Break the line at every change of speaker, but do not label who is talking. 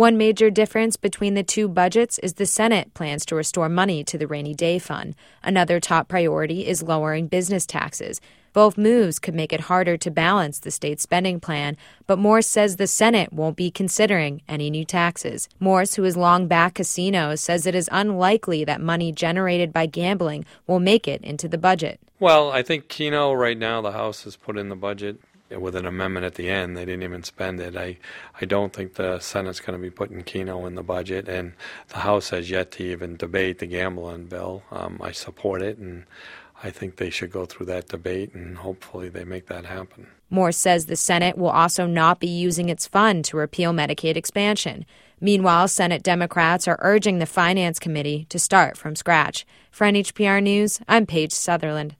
One major difference between the two budgets is the Senate plans to restore money to the rainy day fund. Another top priority is lowering business taxes. Both moves could make it harder to balance the state's spending plan, but Morse says the Senate won't be considering any new taxes. Morse, who has long backed casinos, says it is unlikely that money generated by gambling will make it into the budget.
Well, I think Keno right now, the House has put in the budget with an amendment at the end. They didn't even spend it. I don't think the Senate's going to be putting Keno in the budget, and the House has yet to even debate the gambling bill. I support it, and I think they should go through that debate, and hopefully they make that happen.
Morse says the Senate will also not be using its fund to repeal Medicaid expansion. Meanwhile, Senate Democrats are urging the Finance Committee to start from scratch. For NHPR News, I'm Paige Sutherland.